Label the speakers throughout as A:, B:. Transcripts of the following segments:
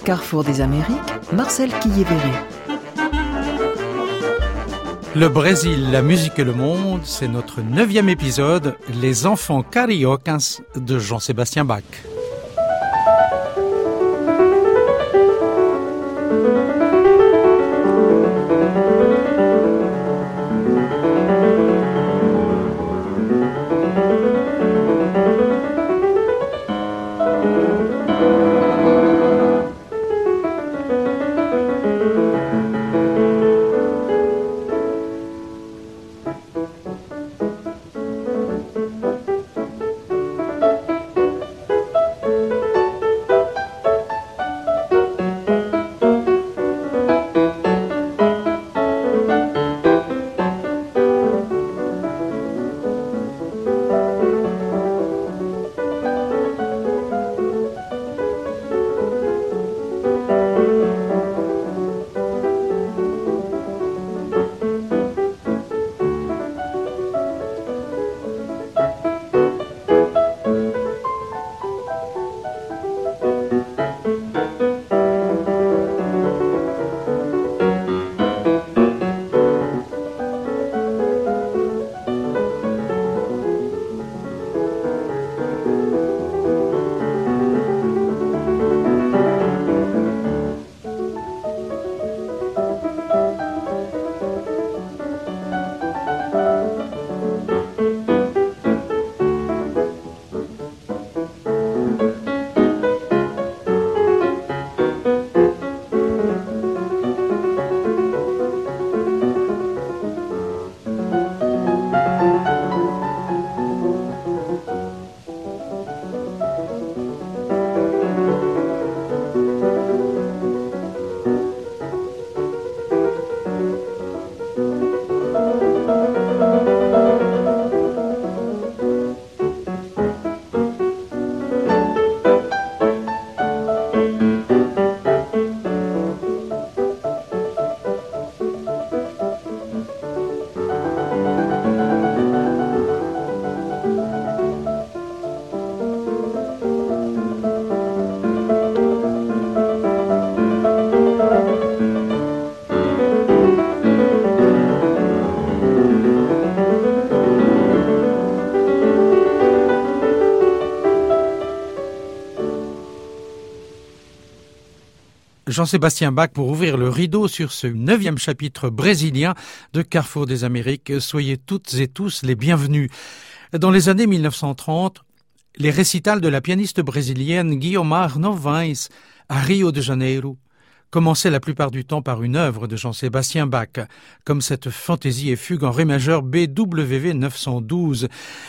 A: Carrefour des Amériques, Marcel Quillévéré.
B: Le Brésil, la musique et le monde, c'est notre 9e épisode, Les enfants cariocas de Jean-Sébastien Bach. Jean-Sébastien Bach pour ouvrir le rideau sur ce 9e chapitre brésilien de Carrefour des Amériques. Soyez toutes et tous les bienvenus. Dans les années 1930, les récitals de la pianiste brésilienne Guiomar Novaes à Rio de Janeiro commençaient la plupart du temps par une œuvre de Jean-Sébastien Bach, comme cette fantaisie et fugue en ré majeur BWV 912.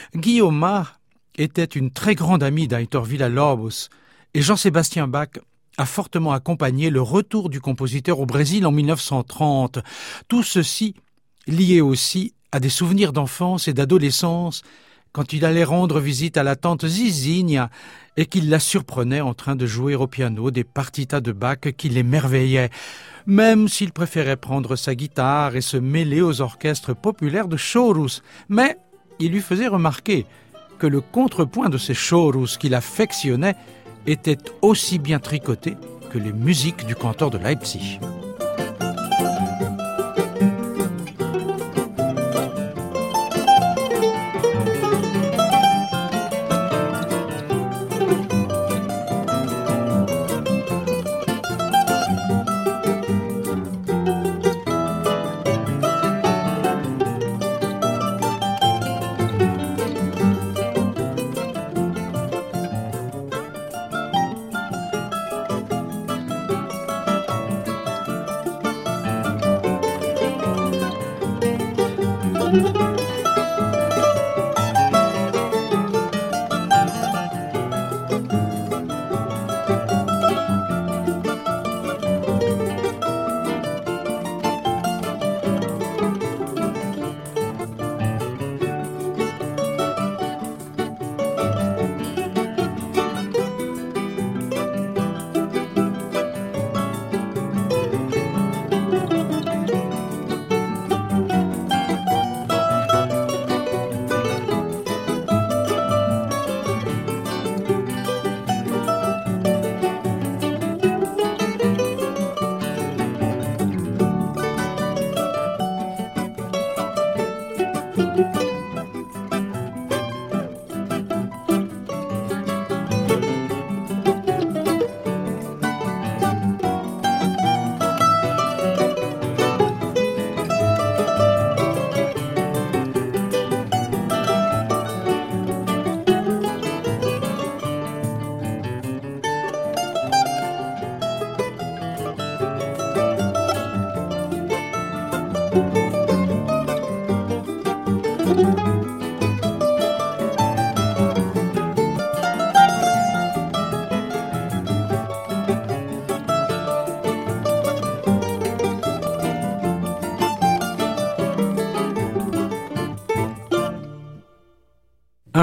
B: Guiomar était une très grande amie d'Aitor Villa-Lobos et Jean-Sébastien Bach a fortement accompagné le retour du compositeur au Brésil en 1930. Tout ceci lié aussi à des souvenirs d'enfance et d'adolescence quand il allait rendre visite à la tante Zizinha et qu'il la surprenait en train de jouer au piano des partitas de Bach qui l'émerveillaient, même s'il préférait prendre sa guitare et se mêler aux orchestres populaires de chorus. Mais il lui faisait remarquer que le contrepoint de ces chorus qu'il affectionnait était aussi bien tricoté que les musiques du cantor de Leipzig.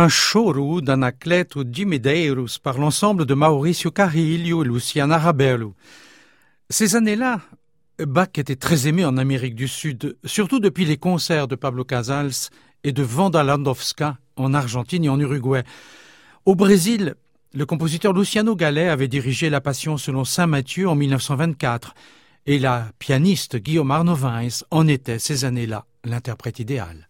B: un choro d'Anacleto de Medeiros par l'ensemble de Mauricio Carrillo et Luciana Rabelo. Ces années-là, Bach était très aimé en Amérique du Sud, surtout depuis les concerts de Pablo Casals et de Wanda Landowska en Argentine et en Uruguay. Au Brésil, le compositeur Luciano Gallet avait dirigé La Passion selon saint Matthieu en 1924 et la pianiste Guillaume Arnovins en était ces années-là l'interprète idéal.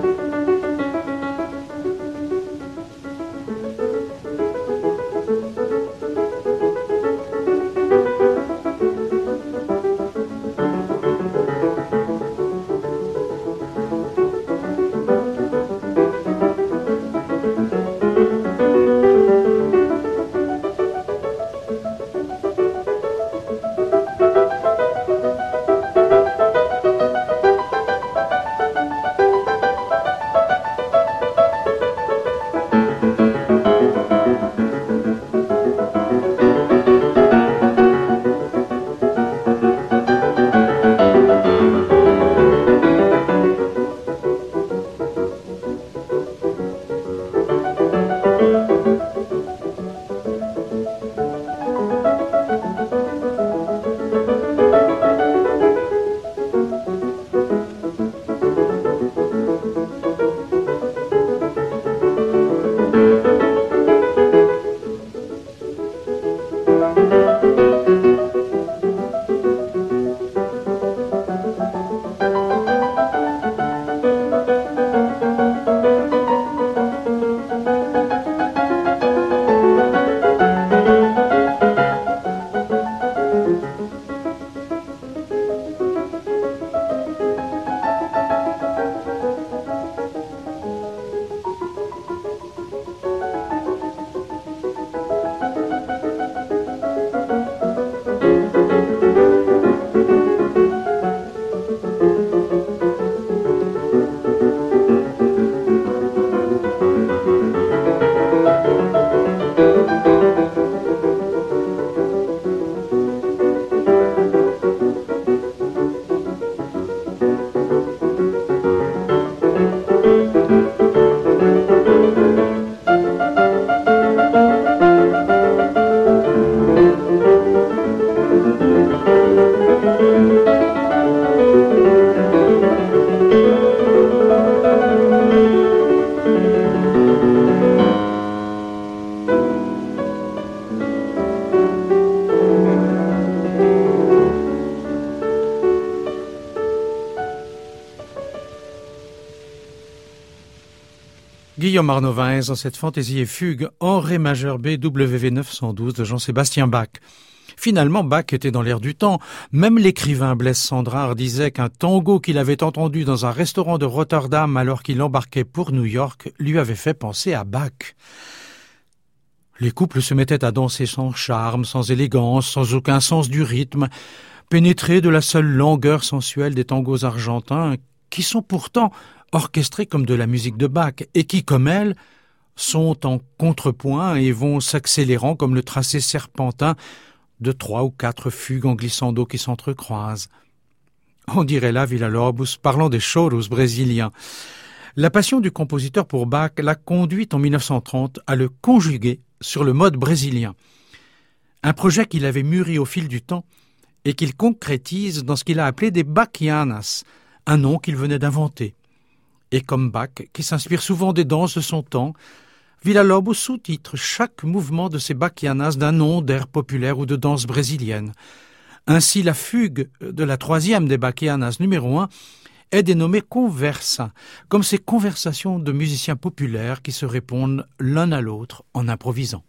B: Guillaume Arnovins dans cette fantaisie et fugue en ré majeur BWV 912 de Jean-Sébastien Bach. Finalement, Bach était dans l'air du temps. Même l'écrivain Blaise Cendrars disait qu'un tango qu'il avait entendu dans un restaurant de Rotterdam alors qu'il embarquait pour New York lui avait fait penser à Bach. Les couples se mettaient à danser sans charme, sans élégance, sans aucun sens du rythme, pénétrés de la seule langueur sensuelle des tangos argentins, qui sont pourtant orchestrés comme de la musique de Bach, et qui, comme elle, sont en contrepoint et vont s'accélérant comme le tracé serpentin de 3 ou 4 fugues en glissando qui s'entrecroisent. On dirait là Villa-Lobos parlant des choros brésiliens. La passion du compositeur pour Bach l'a conduite en 1930 à le conjuguer sur le mode brésilien. Un projet qu'il avait mûri au fil du temps et qu'il concrétise dans ce qu'il a appelé des bachianas, un nom qu'il venait d'inventer. Et comme Bach, qui s'inspire souvent des danses de son temps, Villa-Lobos sous-titre chaque mouvement de ces bachianas d'un nom d'air populaire ou de danse brésilienne. Ainsi, la fugue de la 3e des bachianas numéro 1 est dénommée conversa, comme ces conversations de musiciens populaires qui se répondent l'un à l'autre en improvisant.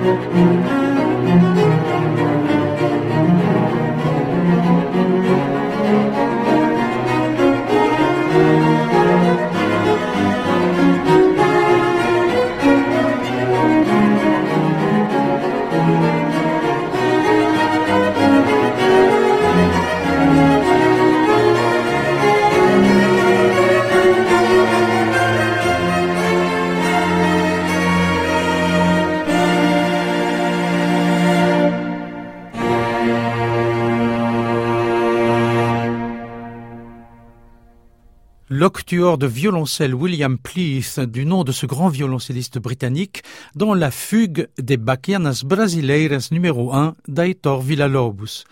B: L'octuor de violoncelle William Pleath, du nom de ce grand violoncelliste britannique, dans la fugue des Baquianas Brasileiras numéro 1 d'Aitor Villa-Lobos.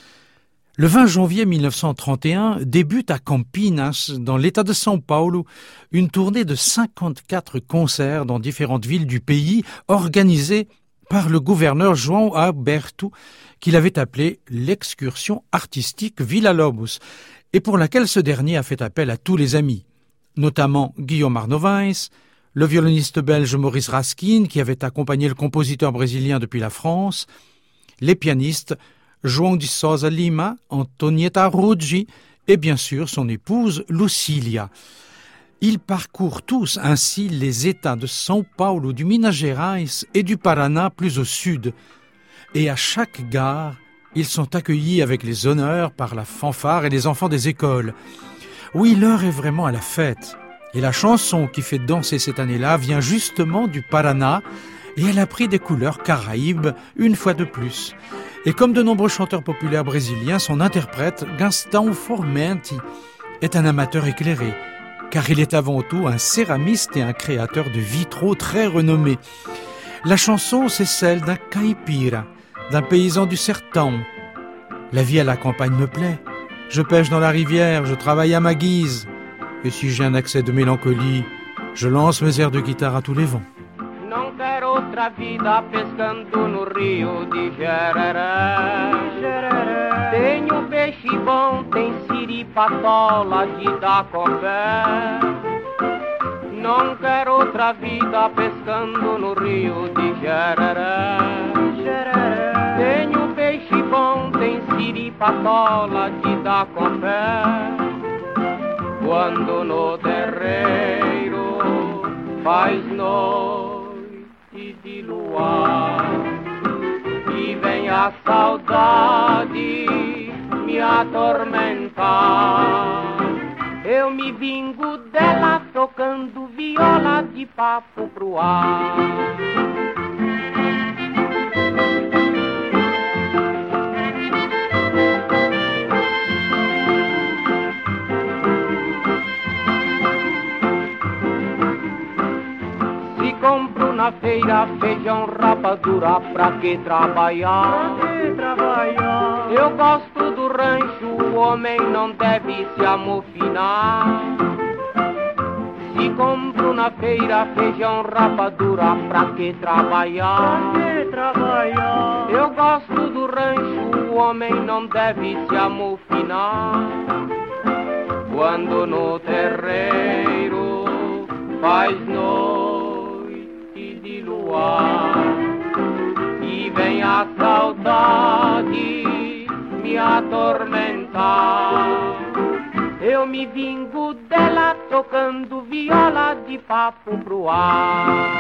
B: Le 20 janvier 1931 débute à Campinas, dans l'état de São Paulo, une tournée de 54 concerts dans différentes villes du pays, organisée par le gouverneur João Alberto, qu'il avait appelé l'excursion artistique Villa-Lobos, et pour laquelle ce dernier a fait appel à tous les amis, notamment Guillaume Arnovins, le violoniste belge Maurice Raskin, qui avait accompagné le compositeur brésilien depuis la France, les pianistes João de Sousa Lima, Antonieta Ruggi et bien sûr son épouse Lucília. Ils parcourent tous ainsi les États de São Paulo, du Minas Gerais et du Paraná plus au sud, et à chaque gare, ils sont accueillis avec les honneurs par la fanfare et les enfants des écoles. Oui, l'heure est vraiment à la fête. Et la chanson qui fait danser cette année-là vient justement du Paraná et elle a pris des couleurs caraïbes une fois de plus. Et comme de nombreux chanteurs populaires brésiliens, son interprète, Gastão Formenti, est un amateur éclairé, car il est avant tout un céramiste et un créateur de vitraux très renommé. La chanson, c'est celle d'un caipira, d'un paysan du sertão. La vie à la campagne me plaît. Je pêche dans la rivière, je travaille à ma guise. Et si j'ai un accès de mélancolie, je lance mes airs de guitare à tous les vents.
C: Não quero outra vida pescando no rio de Jereré. Tenho peixe bom, tem siripatola de dar café. Não quero outra vida pescando no rio de Jereré. Tenho peixe bom, tem siripatola de dar café. Quando no terreiro faz noite de luar e vem a saudade me atormentar, eu me vingo dela tocando viola de papo pro ar. Se compro na feira feijão, rapadura, pra que trabalhar? Eu gosto do rancho, o homem não deve se amofinar. Se compro na feira feijão, rapadura, pra que trabalhar? Eu gosto do rancho, o homem não deve se amofinar. Quando no terreiro faz noite de luar e vem a saudade me atormentar, eu me vingo dela tocando viola de papo pro ar.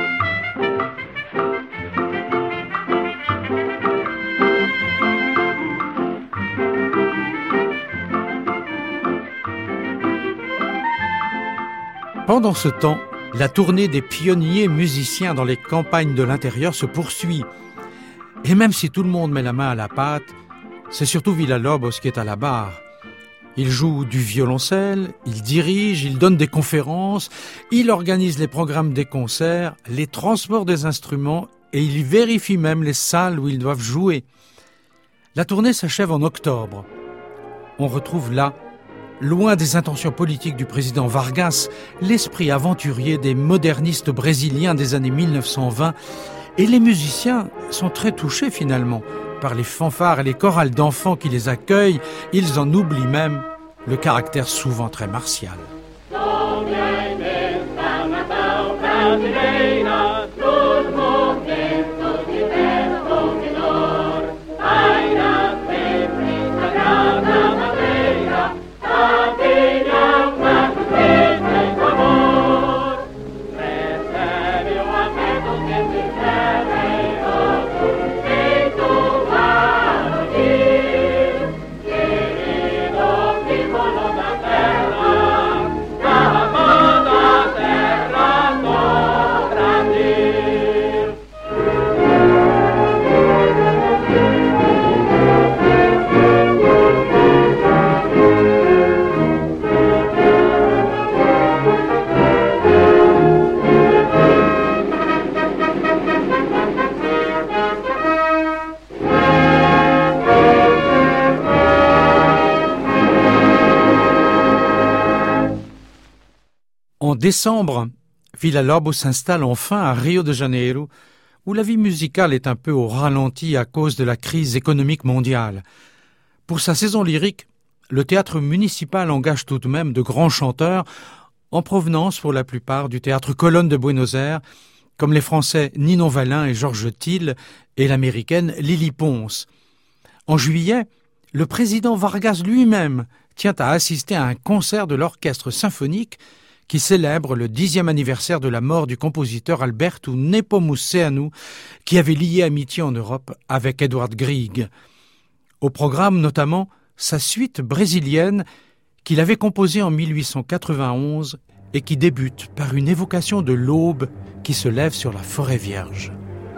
B: Pendant ce temps, la tournée des pionniers musiciens dans les campagnes de l'intérieur se poursuit. Et même si tout le monde met la main à la pâte, c'est surtout Villa-Lobos qui est à la barre. Il joue du violoncelle, il dirige, il donne des conférences, il organise les programmes des concerts, les transports des instruments et il vérifie même les salles où ils doivent jouer. La tournée s'achève en octobre. On retrouve là, loin des intentions politiques du président Vargas, l'esprit aventurier des modernistes brésiliens des années 1920, et les musiciens sont très touchés finalement par les fanfares et les chorales d'enfants qui les accueillent. Ils en oublient même le caractère souvent très martial.
C: Brasileira, dos momentos
B: décembre, Villa-Lobos s'installe enfin à Rio de Janeiro, où la vie musicale est un peu au ralenti à cause de la crise économique mondiale. Pour sa saison lyrique, le théâtre municipal engage tout de même de grands chanteurs, en provenance pour la plupart du théâtre Colonne de Buenos Aires, comme les Français Ninon Wallin et Georges Thill et l'Américaine Lily Pons. En juillet, le président Vargas lui-même tient à assister à un concert de l'orchestre symphonique qui célèbre le 10e anniversaire de la mort du compositeur Alberto Nepomuceno, qui avait lié amitié en Europe avec Edward Grieg. Au programme notamment sa suite brésilienne qu'il avait composée en 1891 et qui débute par une évocation de l'aube qui se lève sur la forêt vierge.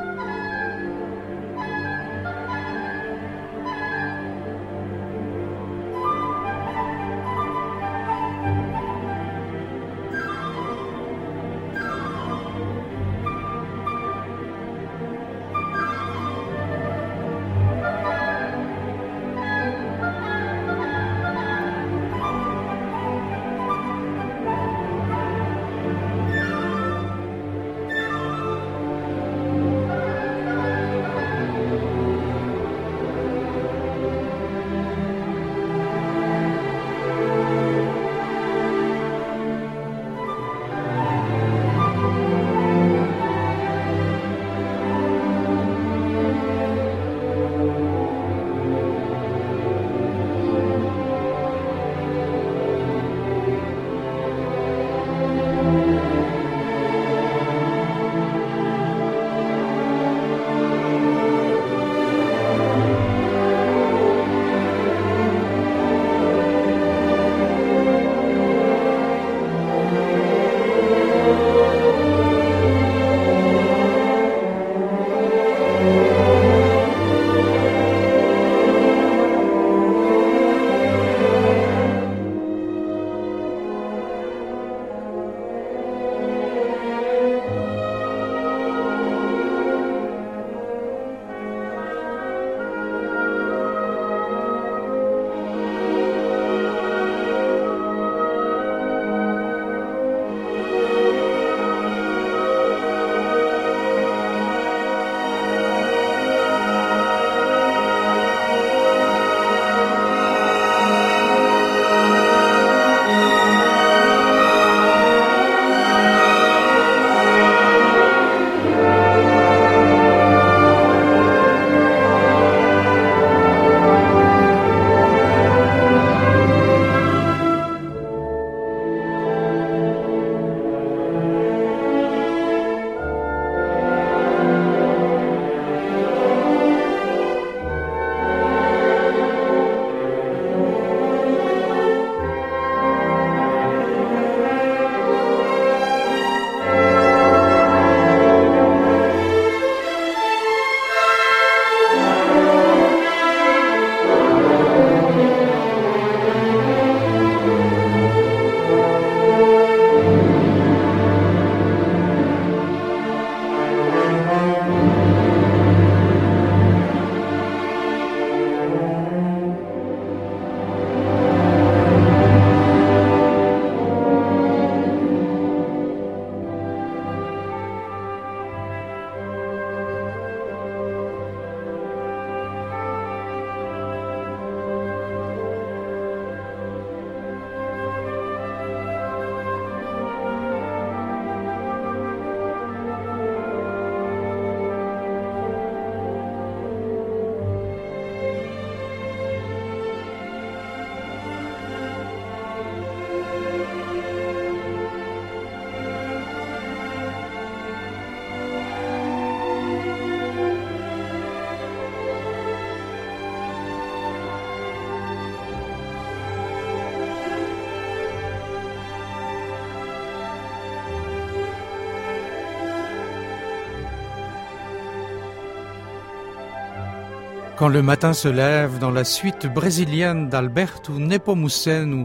B: Quand le matin se lève dans la suite brésilienne d'Alberto Nepomuceno,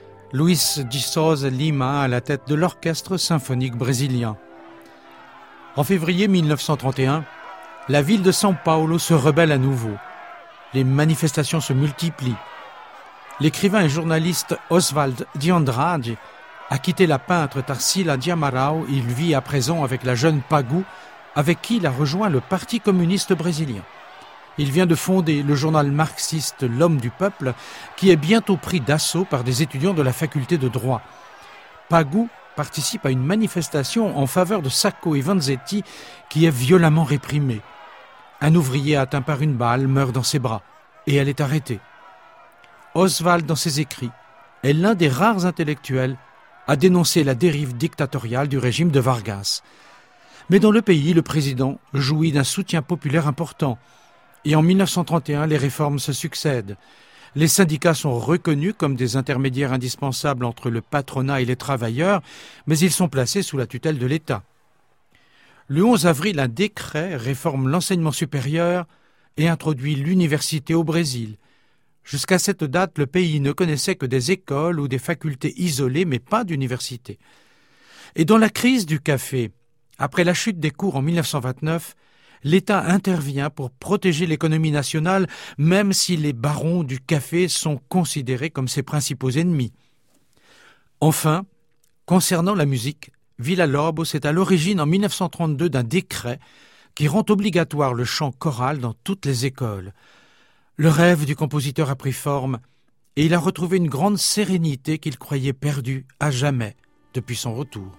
B: Luis de Souza Lima à la tête de l'orchestre symphonique brésilien. En février 1931, la ville de São Paulo se rebelle à nouveau. Les manifestations se multiplient. L'écrivain et journaliste Oswald de Andrade a quitté la peintre Tarsila Diamarão, il vit à présent avec la jeune Pagu, avec qui il a rejoint le Parti communiste brésilien. Il vient de fonder le journal marxiste L'Homme du Peuple, qui est bientôt pris d'assaut par des étudiants de la faculté de droit. Pagu participe à une manifestation en faveur de Sacco et Vanzetti qui est violemment réprimée. Un ouvrier atteint par une balle meurt dans ses bras et elle est arrêtée. Oswald, dans ses écrits, est l'un des rares intellectuels à dénoncer la dérive dictatoriale du régime de Vargas. Mais dans le pays, le président jouit d'un soutien populaire important. Et en 1931, les réformes se succèdent. Les syndicats sont reconnus comme des intermédiaires indispensables entre le patronat et les travailleurs, mais ils sont placés sous la tutelle de l'État. Le 11 avril, un décret réforme l'enseignement supérieur et introduit l'université au Brésil. Jusqu'à cette date, le pays ne connaissait que des écoles ou des facultés isolées, mais pas d'université. Et dans la crise du café, après la chute des cours en 1929, l'État intervient pour protéger l'économie nationale, même si les barons du café sont considérés comme ses principaux ennemis. Enfin, concernant la musique, Villa-Lobos est à l'origine en 1932 d'un décret qui rend obligatoire le chant choral dans toutes les écoles. Le rêve du compositeur a pris forme et il a retrouvé une grande sérénité qu'il croyait perdue à jamais depuis son retour.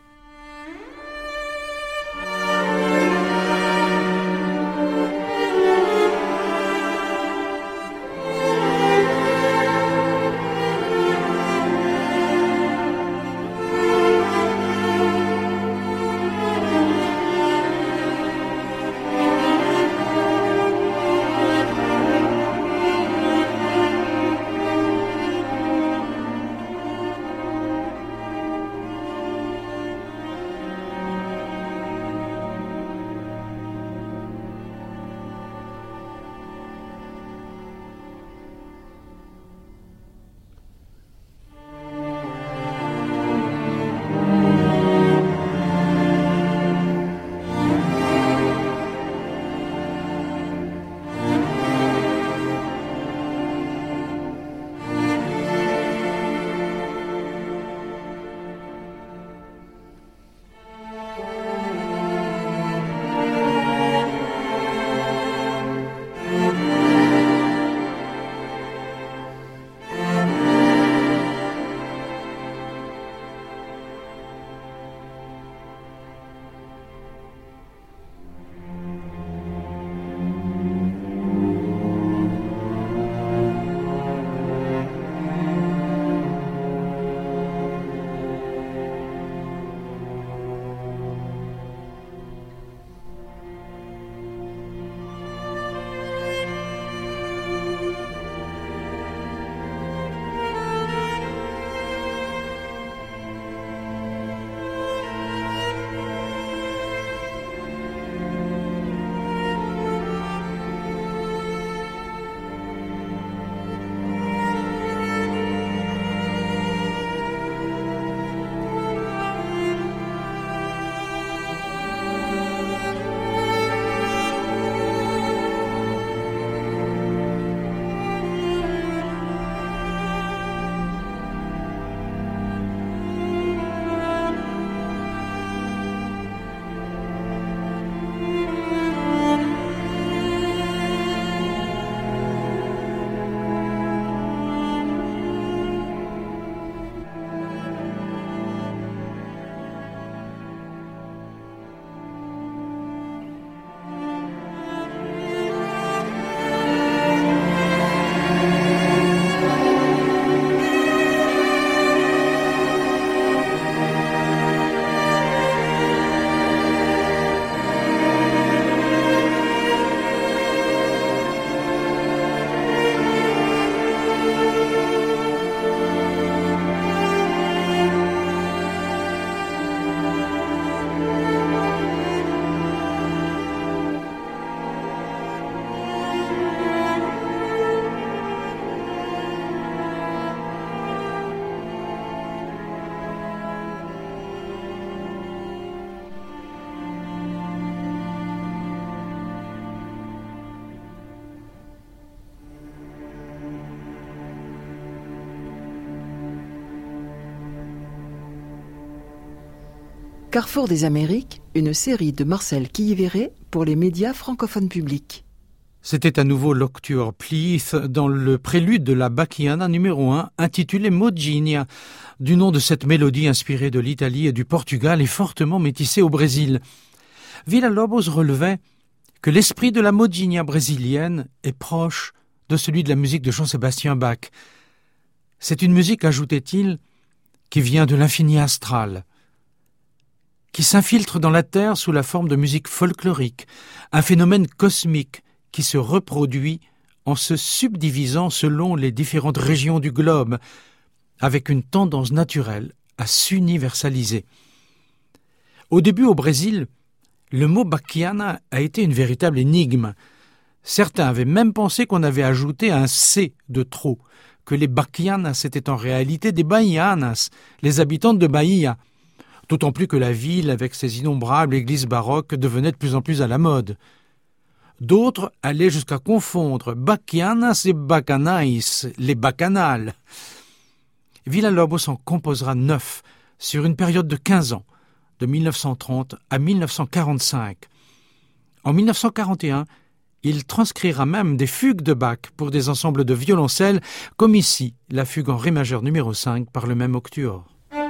A: Carrefour des Amériques, une série de Marcel Quillivéret pour les médias francophones publics.
B: C'était à nouveau l'Octuor Pleath dans le prélude de la Bacchiana numéro 1, intitulé Modinha, du nom de cette mélodie inspirée de l'Italie et du Portugal et fortement métissée au Brésil. Villa-Lobos relevait que l'esprit de la Modinha brésilienne est proche de celui de la musique de Jean-Sébastien Bach. C'est une musique, ajoutait-il, qui vient de l'infini astral, qui s'infiltre dans la terre sous la forme de musique folklorique, un phénomène cosmique qui se reproduit en se subdivisant selon les différentes régions du globe, avec une tendance naturelle à s'universaliser. Au début, au Brésil, le mot Bacchiana a été une véritable énigme. Certains avaient même pensé qu'on avait ajouté un « C » de trop, que les Bacchianas étaient en réalité des Bahianas, les habitantes de Bahia, d'autant plus que la ville, avec ses innombrables églises baroques, devenait de plus en plus à la mode. D'autres allaient jusqu'à confondre Bacchianas et Bacchanais, les bacchanales. Villa-Lobos en composera 9 sur une période de 15 ans, de 1930 à 1945. En 1941, il transcrira même des fugues de Bach pour des ensembles de violoncelles, comme ici, la fugue en ré majeur numéro 5 par le même Octuor.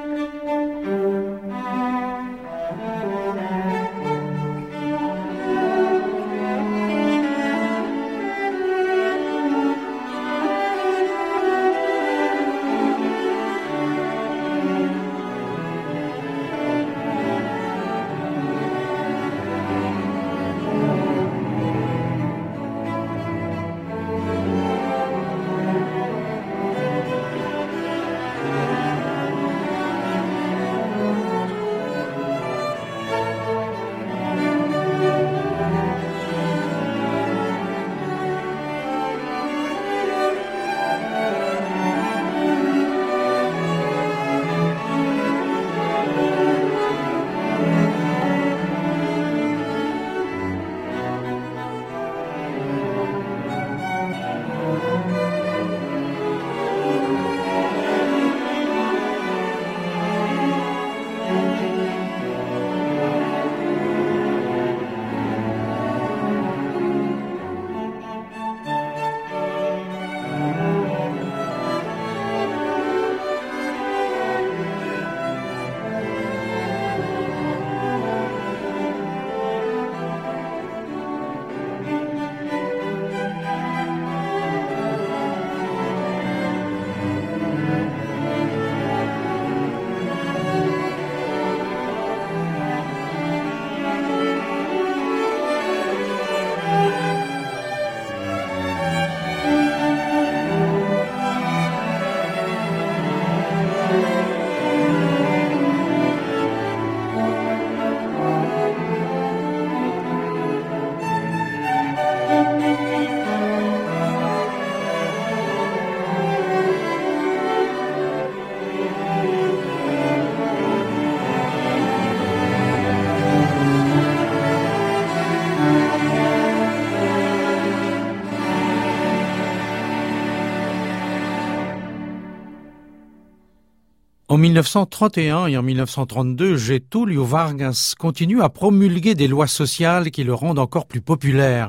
B: En 1931 et en 1932, Getúlio Vargas continue à promulguer des lois sociales qui le rendent encore plus populaire.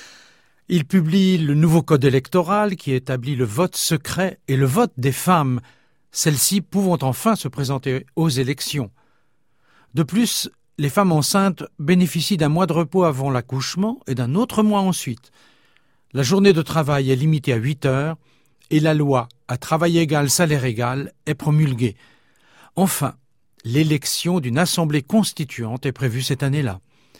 B: Il publie le nouveau code électoral qui établit le vote secret et le vote des femmes, celles-ci pouvant enfin se présenter aux élections. De plus, les femmes enceintes bénéficient d'un mois de repos avant l'accouchement et d'un autre mois ensuite. La journée de travail est limitée à 8 heures et la loi à travail égal, salaire égal est promulguée. Enfin, l'élection d'une assemblée constituante est prévue cette année-là.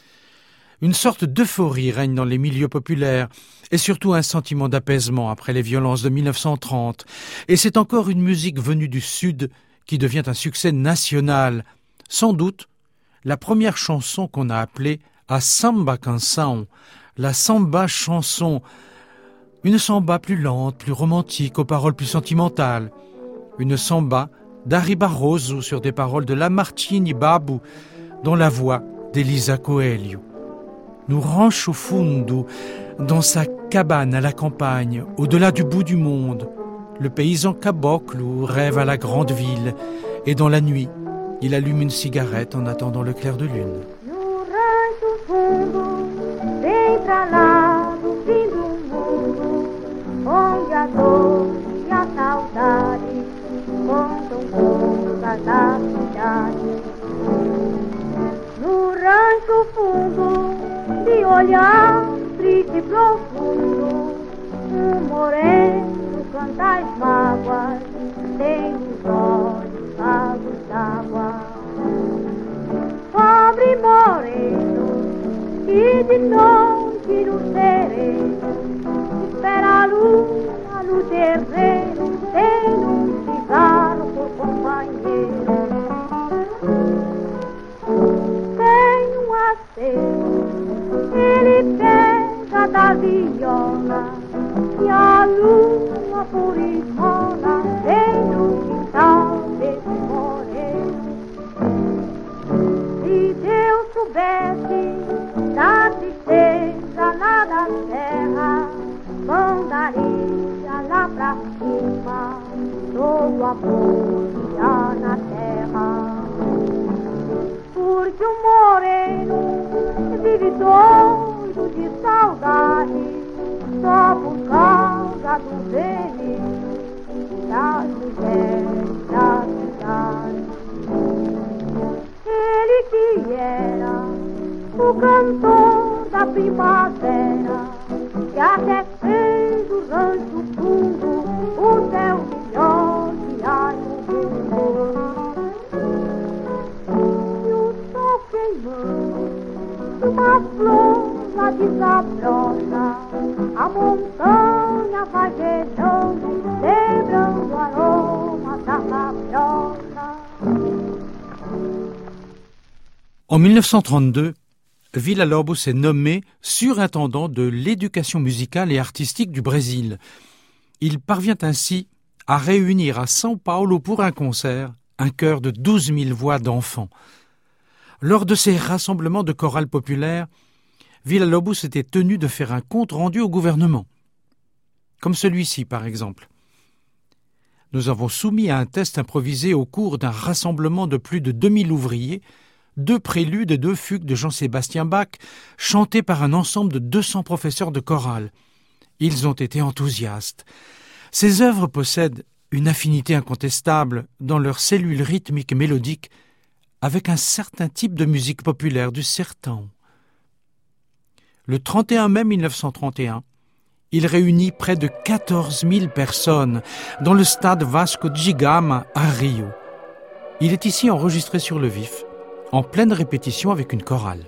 B: Une sorte d'euphorie règne dans les milieux populaires et surtout un sentiment d'apaisement après les violences de 1930. Et c'est encore une musique venue du Sud qui devient un succès national. Sans doute, la première chanson qu'on a appelée a samba canção, la samba chanson. Une samba plus lente, plus romantique, aux paroles plus sentimentales. Une samba d'Ari Barroso sur des paroles de Lamartine Babu, dont la voix d'Elisa Coelho. Nous rancho fundo, dans sa cabane à la campagne, au-delà du bout du monde, le paysan caboclo rêve à la grande ville, et dans la nuit, Il allume une cigarette en attendant le clair de lune.
D: No rancho fundo, bem pra lá do fim do mundo, onde a dor e a saudade contam todas as cidades. No rancho fundo, de olhar triste e profundo, moreno canta as mágoas, tem os olhos vagos d'água. Pobre moreno, que de noite no sereno espera a luna no terreno, tendo um cigarro por companheiro. Tem um aceiro, ele pega da viola e a lua por esmola vem no quintal desse moreno. Se Deus soubesse da tristeza lá da terra, mandaria lá pra cima todo o amor que há na terra. Porque o moreno vive doido de saudade, só por causa do veneno das mulheres da cidade. Ele que era o cantor da primavera, que até fez do rancho fundo o céu melhor que há no mundo. E o sol queimando uma flor lá desabrocha, a montanha vai gelando, lembrando o aroma da mabriocha.
B: En 1932, Villa-Lobos est nommé surintendant de l'éducation musicale et artistique du Brésil. Il parvient ainsi à réunir à São Paulo pour un concert un chœur de 12 000 voix d'enfants. Lors de ces rassemblements de chorales populaires, Villa-Lobos était tenu de faire un compte-rendu au gouvernement. Comme celui-ci, par exemple. Nous avons soumis à un test improvisé au cours d'un rassemblement de plus de 2000 ouvriers 2 préludes et 2 fugues de Jean-Sébastien Bach, chantés par un ensemble de 200 professeurs de chorale. Ils ont été enthousiastes. Ces œuvres possèdent une affinité incontestable dans leurs cellules rythmiques et mélodiques avec un certain type de musique populaire du sertão. Le 31 mai 1931, il réunit près de 14 000 personnes dans le stade Vasco da Gama à Rio. Il est ici enregistré sur le vif, en pleine répétition avec une chorale.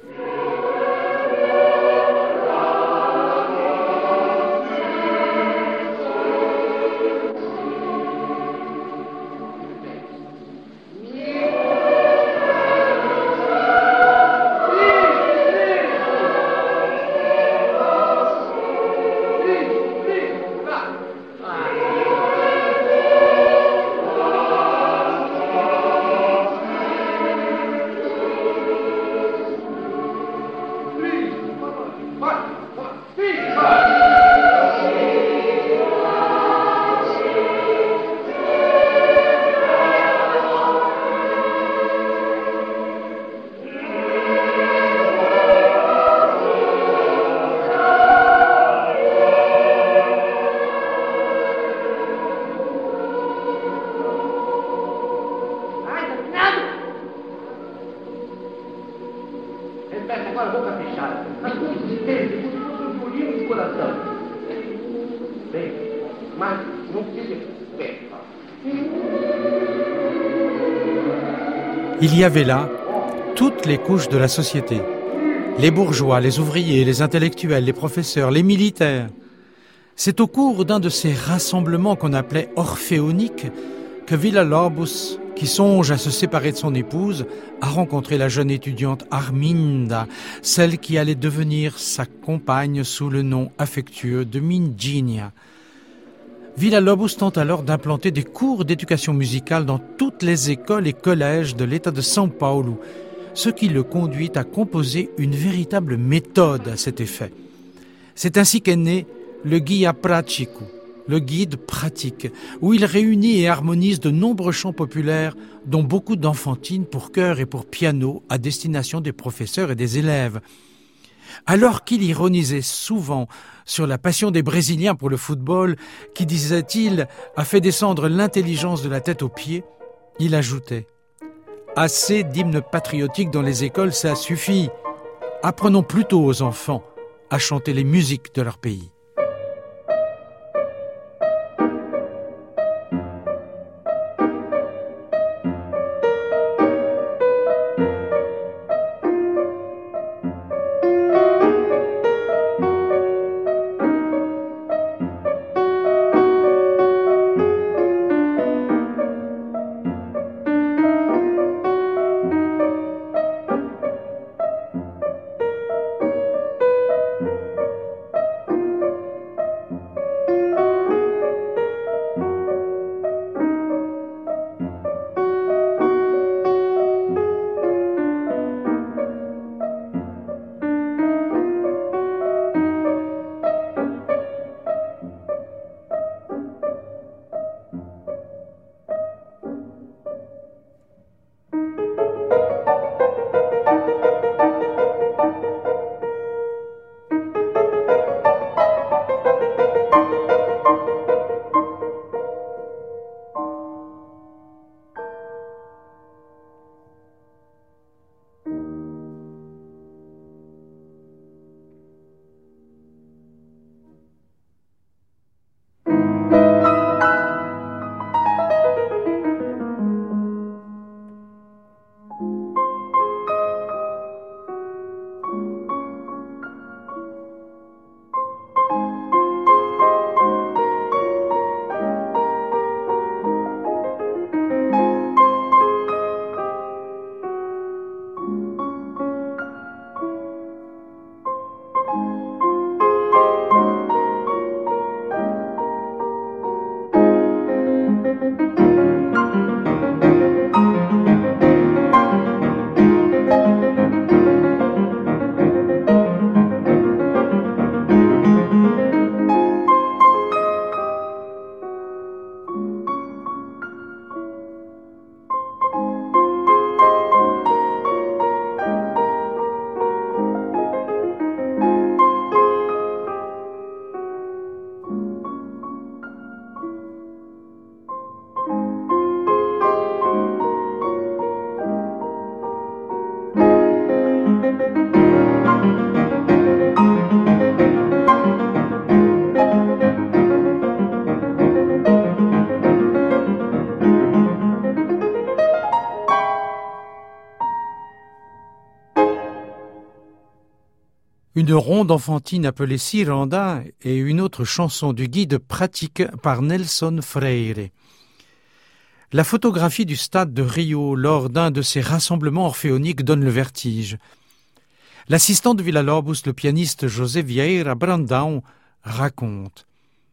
B: Il y avait là toutes les couches de la société. Les bourgeois, les ouvriers, les intellectuels, les professeurs, les militaires. C'est au cours d'un de ces rassemblements qu'on appelait orphéoniques que Villa-Lobos, qui songe à se séparer de son épouse, a rencontré la jeune étudiante Arminda, celle qui allait devenir sa compagne sous le nom affectueux de Mindinha. Villa-Lobos tente alors d'implanter des cours d'éducation musicale dans toutes les écoles et collèges de l'État de São Paulo, ce qui le conduit à composer une véritable méthode à cet effet. C'est ainsi qu'est né le Guia Prático, le guide pratique, où il réunit et harmonise de nombreux chants populaires, dont beaucoup d'enfantines pour chœur et pour piano à destination des professeurs et des élèves. Alors qu'il ironisait souvent sur la passion des Brésiliens pour le football, qui, disait-il, a fait descendre l'intelligence de la tête aux pieds, il ajoutait « Assez d'hymnes patriotiques dans les écoles, ça suffit. Apprenons plutôt aux enfants à chanter les musiques de leur pays. » Une ronde enfantine appelée Ciranda et une autre chanson du guide pratique par Nelson Freire. La photographie du stade de Rio lors d'un de ces rassemblements orphéoniques donne le vertige. L'assistant de Villa-Lobos, le pianiste José Vieira Brandão, raconte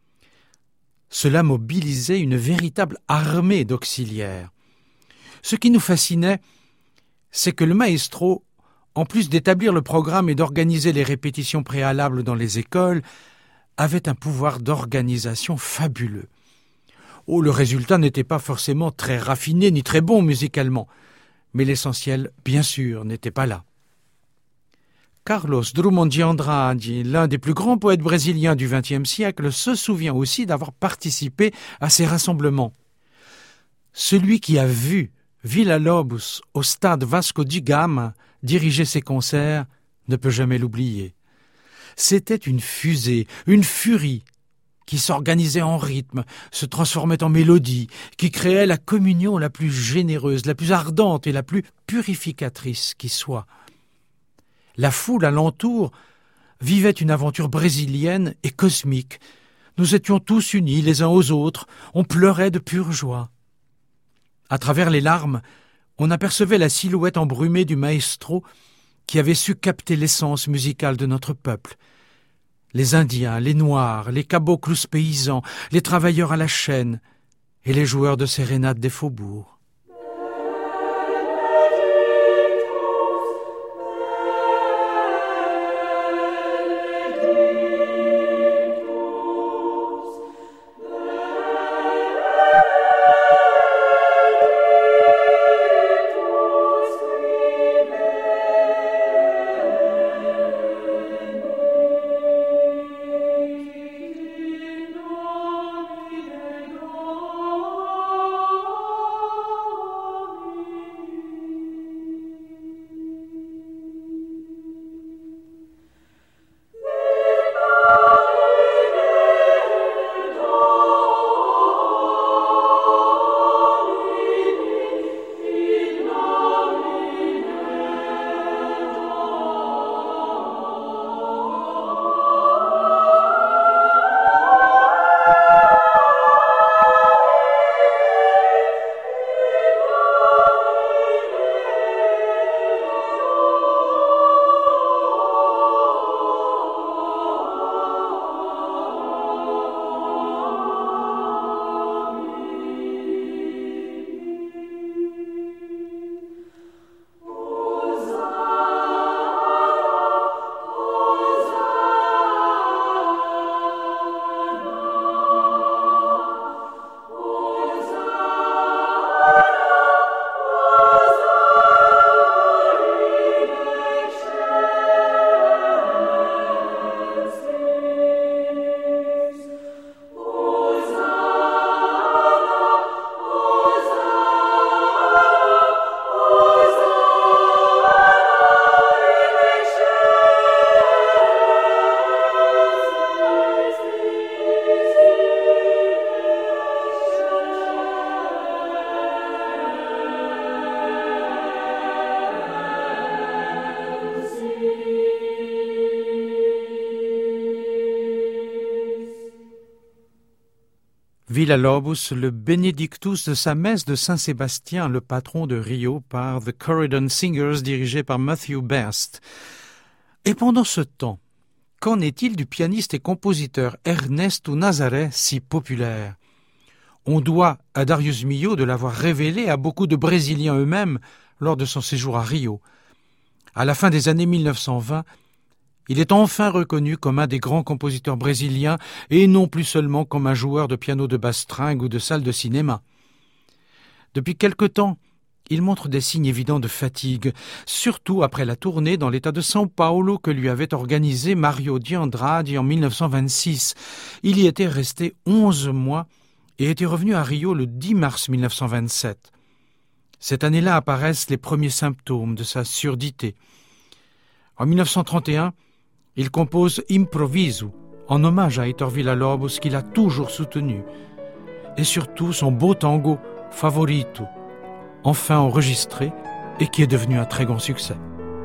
B: « Cela mobilisait une véritable armée d'auxiliaires. Ce qui nous fascinait, c'est que le maestro, en plus d'établir le programme et d'organiser les répétitions préalables dans les écoles, avait un pouvoir d'organisation fabuleux. Oh, le résultat n'était pas forcément très raffiné ni très bon musicalement, mais l'essentiel, bien sûr, n'était pas là. Carlos Drummond de Andrade, l'un des plus grands poètes brésiliens du XXe siècle, se souvient aussi d'avoir participé à ces rassemblements. Celui qui a vu Villa-Lobos au stade Vasco da Gama diriger ses concerts ne peut jamais l'oublier. C'était une fusée, une furie qui s'organisait en rythme, se transformait en mélodie, qui créait la communion la plus généreuse, la plus ardente et la plus purificatrice qui soit. La foule alentour vivait une aventure brésilienne et cosmique. Nous étions tous unis les uns aux autres, on pleurait de pure joie. À travers les larmes, on apercevait la silhouette embrumée du maestro qui avait su capter l'essence musicale de notre peuple. Les Indiens, les Noirs, les caboclos paysans, les travailleurs à la chaîne et les joueurs de sérénade des faubourgs. Villa-Lobos, le Benedictus de sa messe de Saint-Sébastien, le patron de Rio, par The Corridon Singers, dirigé par Matthew Best. Et pendant ce temps, qu'en est-il du pianiste et compositeur Ernesto Nazaré, si populaire? On doit à Darius Milhaud de l'avoir révélé à beaucoup de Brésiliens eux-mêmes lors de son séjour à Rio. À la fin des années 1920, il est enfin reconnu comme un des grands compositeurs brésiliens et non plus seulement comme un joueur de piano de basse-stringue ou de salle de cinéma. Depuis quelque temps, il montre des signes évidents de fatigue, surtout après la tournée dans l'état de São Paulo que lui avait organisé Mario de Andrade en 1926. Il y était resté 11 mois et était revenu à Rio le 10 mars 1927. Cette année-là apparaissent les premiers symptômes de sa surdité. En 1931, il compose Improviso, en hommage à Heitor Villa-Lobos qu'il a toujours soutenu, et surtout son beau tango Favorito, enfin enregistré et qui est devenu un très grand succès.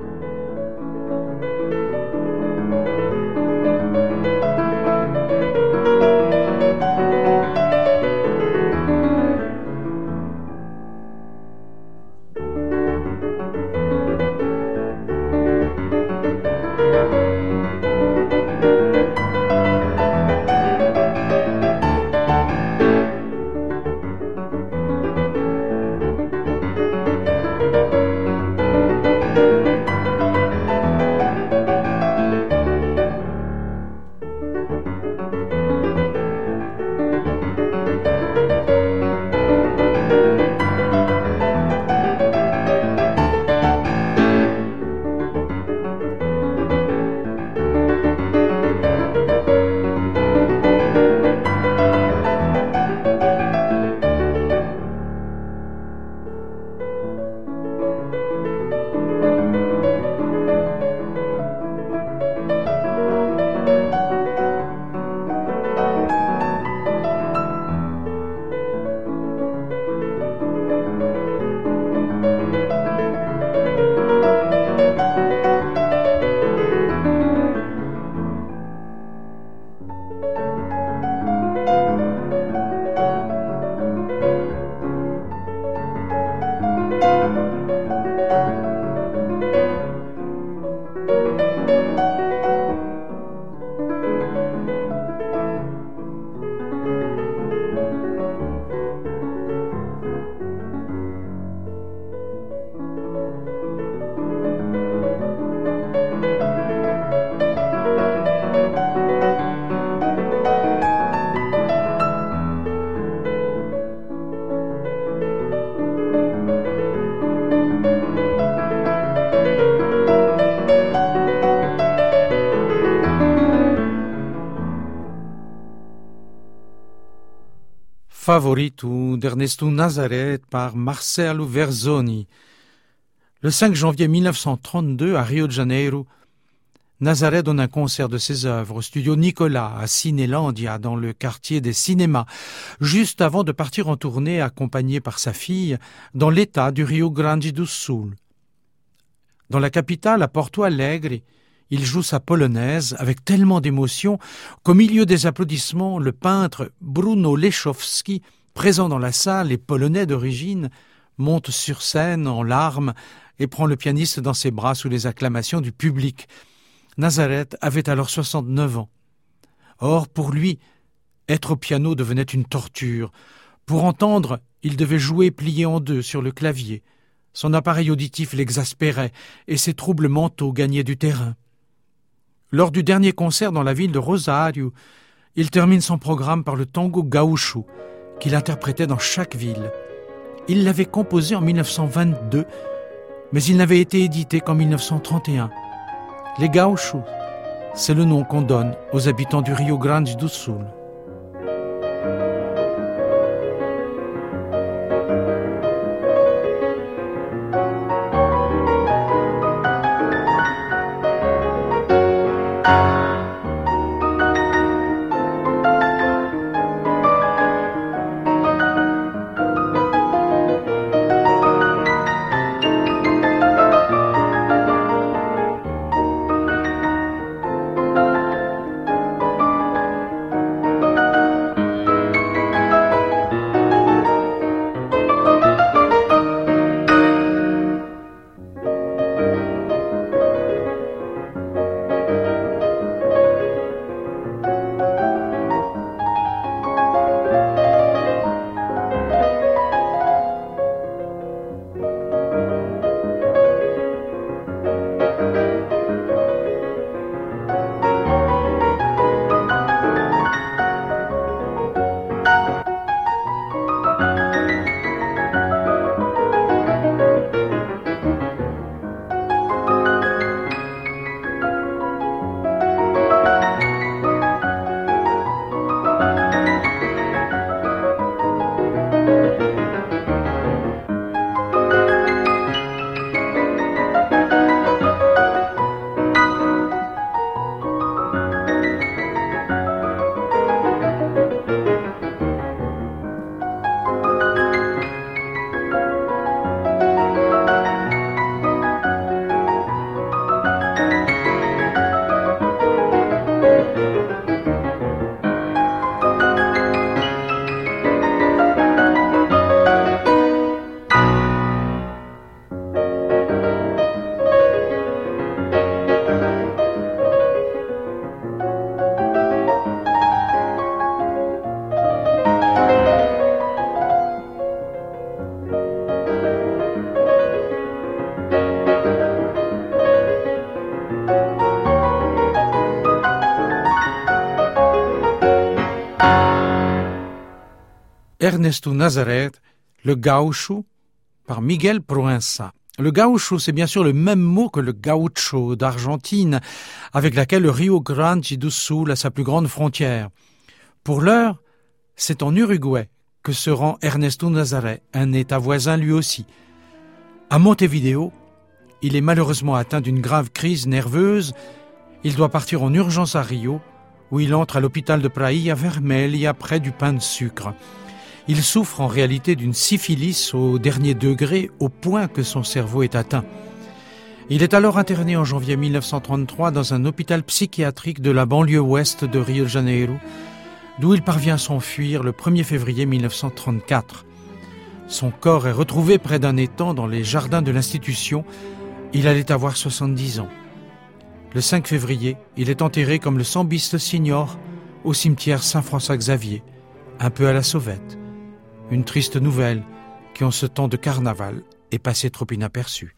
B: Favorito d'Ernesto Nazaré par Marcelo Verzoni. Le 5 janvier 1932, à Rio de Janeiro, Nazaré donne un concert de ses œuvres au studio Nicolas à Cinélandia, dans le quartier des cinémas, juste avant de partir en tournée accompagné par sa fille dans l'état du Rio Grande do Sul. Dans la capitale, à Porto Alegre, il joue sa polonaise avec tellement d'émotion qu'au milieu des applaudissements, le peintre Bruno Lechowski, présent dans la salle et polonais d'origine, monte sur scène en larmes et prend le pianiste dans ses bras sous les acclamations du public. Nazaré avait alors 69 ans. Or, pour lui, être au piano devenait une torture. Pour entendre, il devait jouer plié en deux sur le clavier. Son appareil auditif l'exaspérait et ses troubles mentaux gagnaient du terrain. Lors du dernier concert dans la ville de Rosario, il termine son programme par le tango gaúcho, qu'il interprétait dans chaque ville. Il l'avait composé en 1922, mais il n'avait été édité qu'en 1931. Les gaúchos, c'est le nom qu'on donne aux habitants du Rio Grande do Sul. Ernesto Nazareth, le gaucho, par Miguel Proença. Le gaucho, c'est bien sûr le même mot que le gaucho d'Argentine, avec laquelle le Rio Grande do Sul a sa plus grande frontière. Pour l'heure, c'est en Uruguay que se rend Ernesto Nazareth, un État voisin lui aussi. À Montevideo, il est malheureusement atteint d'une grave crise nerveuse. Il doit partir en urgence à Rio, où il entre à l'hôpital de Praia Vermelha près du pain de sucre. Il souffre en réalité d'une syphilis au dernier degré, au point que son cerveau est atteint. Il est alors interné en janvier 1933 dans un hôpital psychiatrique de la banlieue ouest de Rio de Janeiro, d'où il parvient à s'enfuir le 1er février 1934. Son corps est retrouvé près d'un étang dans les jardins de l'institution. Il allait avoir 70 ans. Le 5 février, il est enterré comme le Sambiste Signor au cimetière Saint-François-Xavier, un peu à la sauvette. Une triste nouvelle qui, en ce temps de carnaval, est passée trop inaperçue.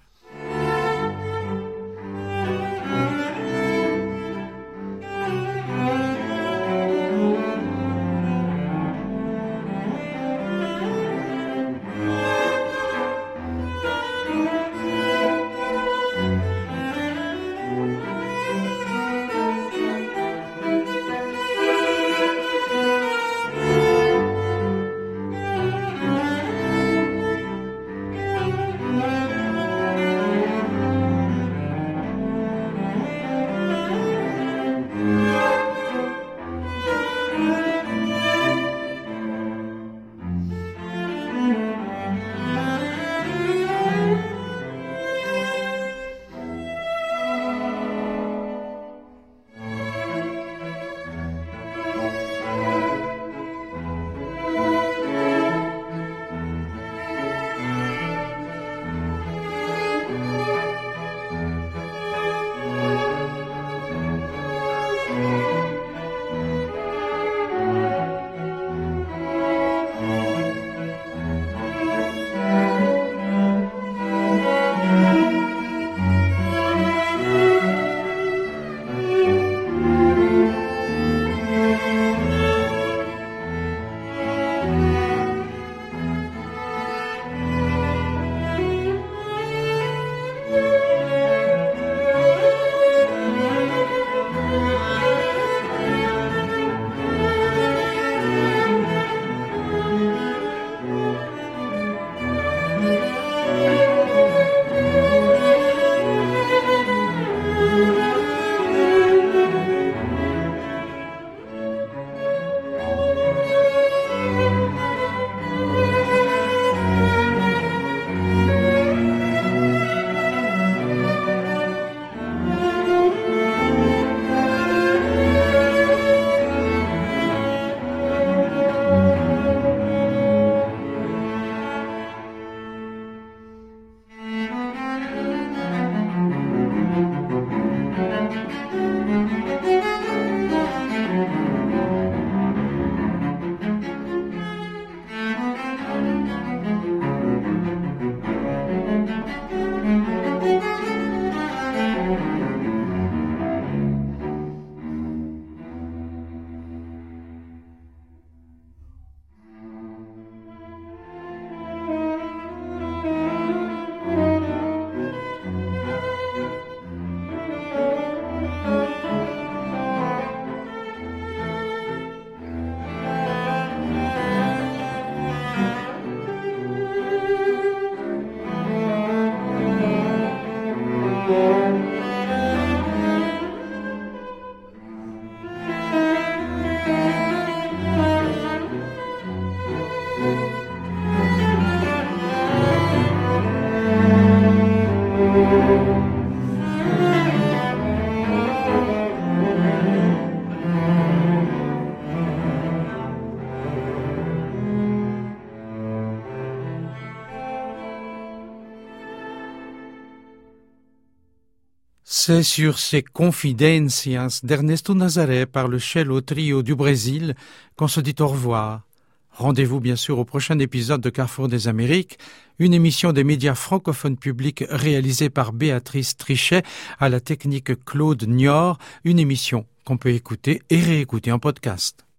B: C'est sur ces Confidencias d'Ernesto Nazaré par le cello trio du Brésil qu'on se dit au revoir. Rendez-vous bien sûr au prochain épisode de Carrefour des Amériques, une émission des médias francophones publics réalisée par Béatrice Trichet à la technique Claude Niort, une émission qu'on peut écouter et réécouter en podcast.